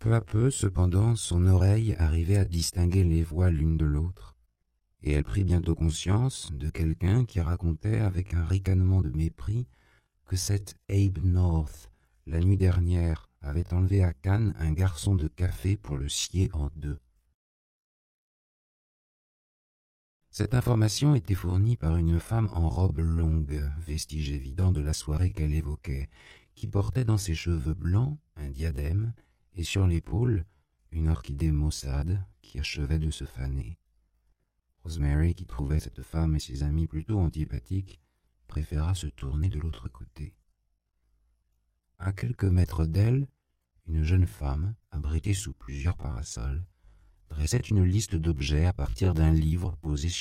Peu à peu, cependant, son oreille arrivait à distinguer les voix l'une de l'autre, et elle prit bientôt conscience de quelqu'un qui racontait avec un ricanement de mépris que cet Abe North, la nuit dernière, avait enlevé à Cannes un garçon de café pour le scier en deux. Cette information était fournie par une femme en robe longue, vestige évident de la soirée qu'elle évoquait, qui portait dans ses cheveux blancs un diadème et sur l'épaule une orchidée maussade qui achevait de se faner. Rosemary, qui trouvait cette femme et ses amis plutôt antipathiques, préféra se tourner de l'autre côté. À quelques mètres d'elle, une jeune femme, abritée sous plusieurs parasols, dressait une liste d'objets à partir d'un livre posé